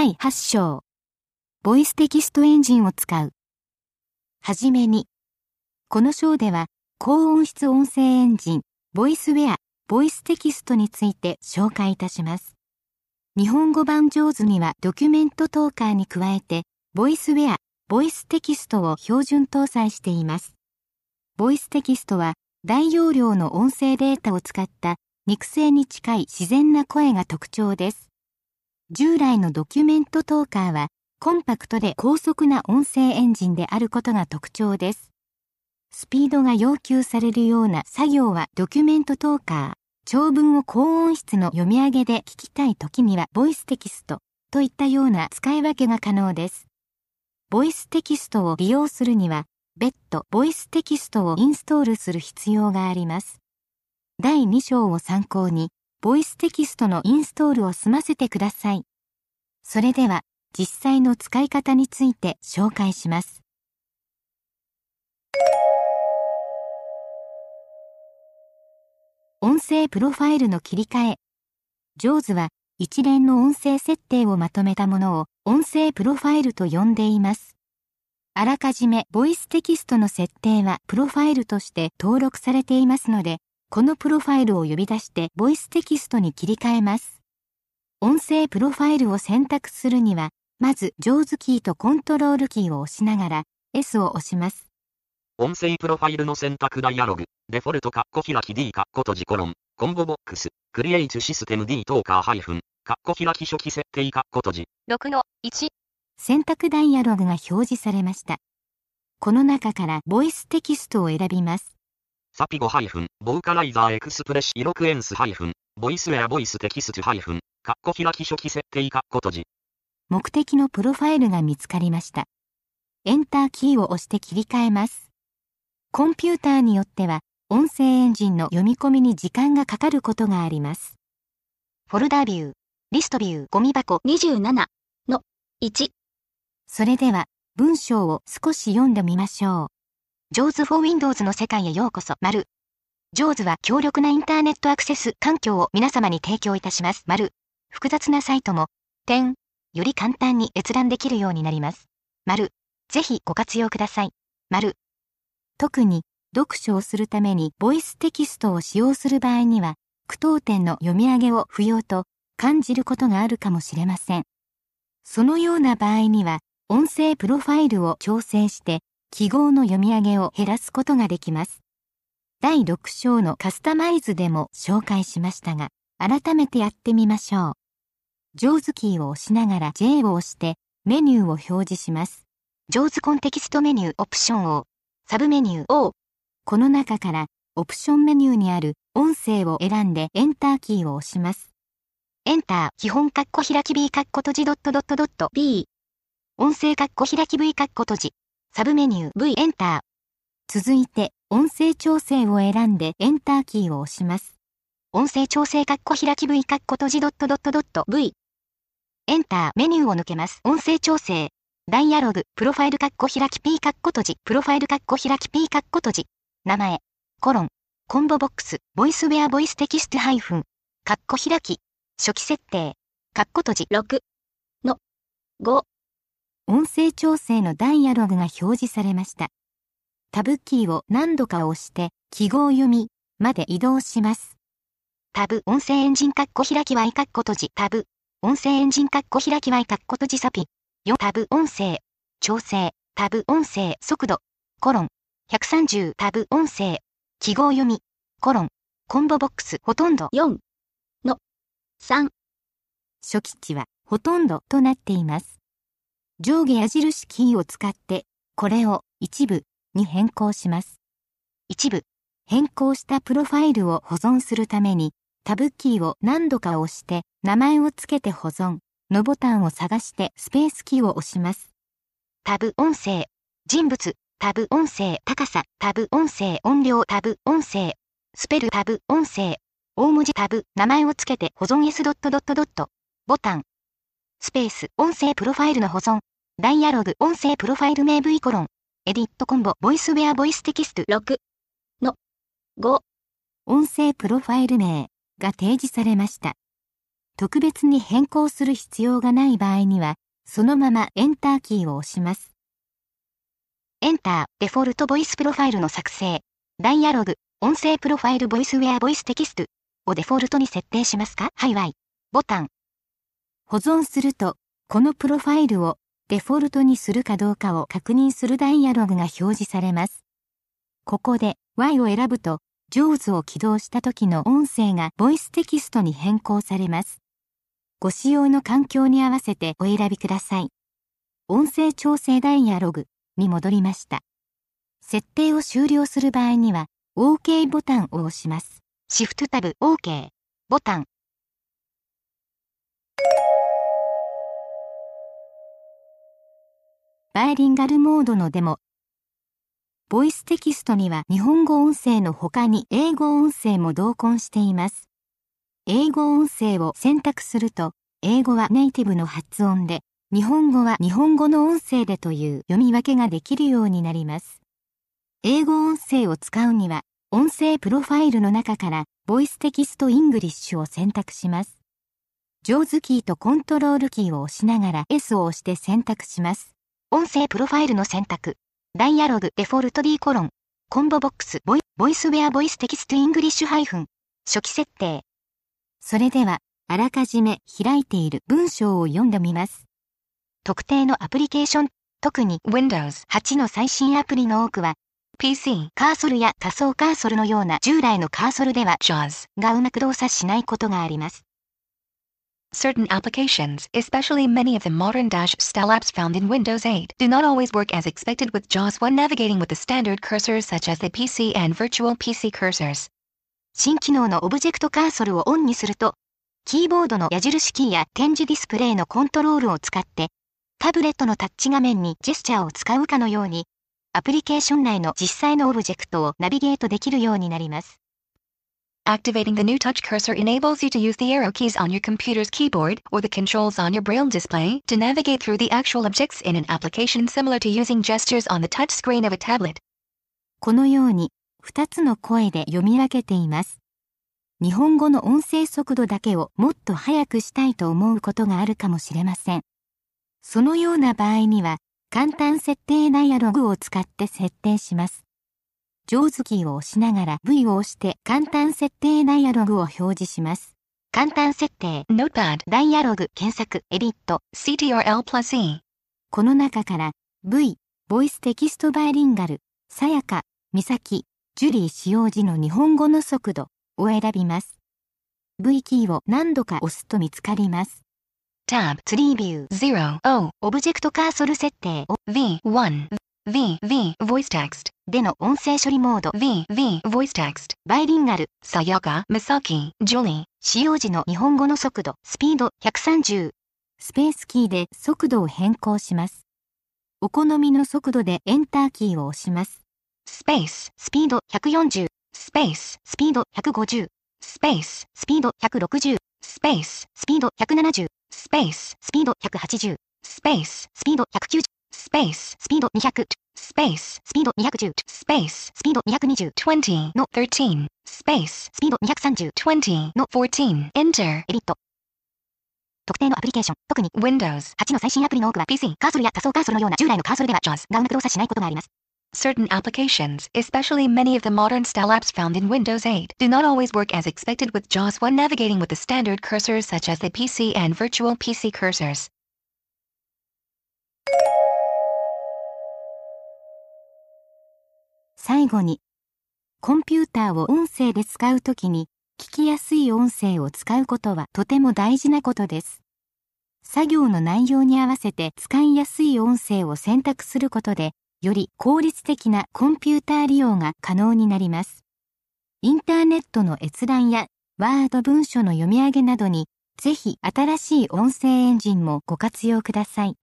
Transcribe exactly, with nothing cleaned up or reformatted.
だいはち章。ボイステキストエンジンを使う。はじめに、この章では、高音質音声エンジン、ボイスウェア、ボイステキストについて紹介いたします。日本語版ジョーズにはドキュメントトーカーに加えて、ボイスウェア、ボイステキストを標準搭載しています。ボイステキストは、大容量の音声データを使った肉声に近い自然な声が特徴です。従来のドキュメントトーカーは、コンパクトで高速な音声エンジンであることが特徴です。スピードが要求されるような作業はドキュメントトーカー、長文を高音質の読み上げで聞きたいときにはボイステキストといったような使い分けが可能です。ボイステキストを利用するには、別途ボイステキストをインストールする必要があります。だいに章を参考に、ボイステキストのインストールを済ませてください。それでは、実際の使い方について紹介します。音声プロファイルの切り替え。ジョーズは一連の音声設定をまとめたものを音声プロファイルと呼んでいます。あらかじめボイステキストの設定はプロファイルとして登録されていますので、このプロファイルを呼び出してボイステキストに切り替えます。音声プロファイルを選択するには、まず、ジョーズキーとコントロールキーを押しながら、エス を押します。 音声プロファイルの選択ダイアログ、デフォルトカッコ開き D カッコ閉じコロン、コンボボックス、クリエイトシステム D トーカーハイフン、カッコ開き初期設定カッコ閉じ。 ろくのいち。 選択ダイアログが表示されました。この中からボイステキストを選びます。 サピゴハイフン、ボーカライザーエクスプレッシイロクエンスハイフン、ボイスウェアボイステキストハイフン、カッコ開き初期設定カッコ閉じ。 目的のプロファイルが見つかりました。エンターキーを押して切り替えます。コンピューターによっては、音声エンジンの読み込みに時間がかかることがあります。 フォルダビュー、リストビュー、ゴミ箱にじゅうななのいち。 それでは、文章を少し読んでみましょう。 ジョーズ for Windows の世界へようこそ、丸。ジョーズは強力なインターネットアクセス環境を皆様に提供いたします、丸。複雑なサイトも、点。より簡単に閲覧できるようになります。丸。ぜひご活用ください。丸。 特に、読書をするためにボイステキストを使用する場合には、句読点の読み上げを不要と感じることがあるかもしれません。そのような場合には、音声プロファイルを調整して、記号の読み上げを減らすことができます。だいろく章のカスタマイズでも紹介しましたが、改めてやってみましょう。ジョーズキーを押しながら J を押してメニューを表示します。 ジョーズコンテキストメニューオプション O、サブメニュー O。 この中からオプションメニューにある音声を選んでエンターキーを押します。 エンター基本カッコ開き B カッコ閉じドットドットドット B。音声カッコ開き V カッコ閉じ。サブメニュー V エンター。 続いて音声調整を選んでエンターキーを押します。 音声調整カッコ開き V カッコ閉じドットドットドット V。エンターメニューを抜けます。音声調整。ダイアログ、プロファイルカッコ開き P カッコ閉じ、プロファイルカッコ開き P カッコ閉じ。名前、コロン、コンボボックス、ボイスウェアボイステキストハイフン、カッコ開き、初期設定、カッコ閉じろくのご。 音声調整のダイアログが表示されました。タブキーを何度か押して、記号読みまで移動します。 タブ、音声エンジンカッコ開き Y カッコ閉じ、タブ。音声エンジンカッコ開き Y カッコ閉じサピ。よタブ音声。調整。タブ音声速度。コロン。ひゃくさんじゅうタブ音声。記号読み。コロン。コンボボックスほとんどよんのさん。 初期値はほとんどとなっています。上下矢印キーを使ってこれを一部に変更します。 一部。 変更したプロファイルを保存するためにタブキーを何度か押して名前をつけて保存のボタンを探してスペースキーを押します。 タブ音声、人物、タブ音声、高さ、タブ音声、音量、タブ音声、スペル、タブ音声、大文字タブ、名前をつけて保存 S ドットドットドット、ボタン、スペース、音声プロファイルの保存、ダイアログ、音声プロファイル名 V コロン、エディットコンボ、ボイスウェアボイステキストろくのご。 音声プロファイル名が提示されました。 特別に変更する必要がない場合には、そのままエンターキーを押します。 エンター、デフォルトボイスプロファイルの作成。ダイアログ、音声プロファイルボイスウェアボイステキストをデフォルトに設定しますか？はいわい。ボタン。 保存すると、このプロファイルをデフォルトにするかどうかを確認するダイアログが表示されます。ここで ワイ を選ぶと、ジョーズを起動した時の音声がボイステキストに変更されます。ご使用の環境に合わせてお選びください。音声調整ダイアログに戻りました。設定を終了する場合には、OK ボタンを押します。 シフトタブ OK ボタン。 バイリンガルモードのデモ。ボイステキストには日本語音声の他に英語音声も同梱しています。英語音声を選択すると、英語はネイティブの発音で、日本語は日本語の音声でという読み分けができるようになります。英語音声を使うには、音声プロファイルの中から、ボイステキストイングリッシュを選択します。ジョーズキーとコントロールキーを押しながら エス を押して選択します。 音声プロファイルの選択。ダイアログデフォルト D コロン。コンボボックスボイ、ボイスウェアボイステキストイングリッシュハイフン。初期設定。 それでは、あらかじめ開いている文章を読んでみます。 特定のアプリケーション、特に ウィンドウズはち の最新アプリの多くは、ピーシー、カーソルや仮想カーソルのような従来のカーソルでは ジョーズ がうまく動作しないことがあります。 Certain applications, especially many of the modern Dash-style apps found in Windows eight, do not always work as expected withジョーズ when navigating with the standard cursors such as the ピーシー and virtual ピーシー cursors. 新機能のオブジェクトカーソルをオンにすると、キーボードの矢印キーや点字ディスプレイのコントロールを使って、タブレットのタッチ画面にジェスチャーを使うかのように、アプリケーション内の実際のオブジェクトをナビゲートできるようになります。 Activating the new touch cursor enables you to use the arrow keys on your computer's keyboard or the controls on your braille display to navigate through the actual objects in an application similar to using gestures on the touch screen of a tablet. このように、二つの声で読み分けています。日本語の音声速度だけをもっと速くしたいと思うことがあるかもしれません。そのような場合には、簡単設定ダイアログを使って設定します。ジョーズキーを押しながら ブイ を押して簡単設定ダイアログを表示します。 簡単設定、 Notepad、 ダイアログ、検索、エディット、 シーティーアールエルプラス E。 この中から ブイ、ボイステキストバイリンガル、さやか、みさき、ジュリー使用時の日本語の速度を選びます。ブイ キーを何度か押すと見つかります。 Tab、 ツリービュー、 ゼロ、O、 オブジェクトカーソル設定をブイワン、ブイ、ブイ、Voice Text、 での音声処理モードブイ、ブイ、Voice Text、 バイリンガル、 さやか、みさき、ジュリー。 使用時の日本語の速度、スピードひゃくさんじゅう。 スペースキーで速度を変更します。お好みの速度でエンターキーを押します。 スペース、 スピードひゃくよんじゅう。 スペース、 スピードひゃくごじゅう。 スペース、 スピードひゃくろくじゅう。 スペース、 スピードひゃくななじゅう。 スペース、 スピードひゃくはちじゅう。 スペース、 スピードひゃくきゅうじゅう。 スペース、 スピードにひゃく。 スペース、 スピードにひゃくじゅう。 スペース、 スピードにひゃくにじゅう。 にじゅうのじゅう。スペース、 スピードにひゃくさんじゅう。 にじゅうのじゅう。Enter。 エディット。特定のアプリケーション、特にウィンドウズはちの最新アプリの多くは ピーシー、カーソルや仮想カーソルのような従来のカーソルでは ジョーズ がうまく動作しないことがあります。 Certain applications, especially many of the modern style apps found in Windows eight, do not always work as expected with ジョーズ when navigating with the standard cursors such as the ピーシー and virtual ピーシー cursors. 最後に、コンピューターを音声で使うときに、聞きやすい音声を使うことはとても大事なことです。作業の内容に合わせて使いやすい音声を選択することで、より効率的なコンピューター利用が可能になります。インターネットの閲覧やワード文書の読み上げなどに、ぜひ新しい音声エンジンもご活用ください。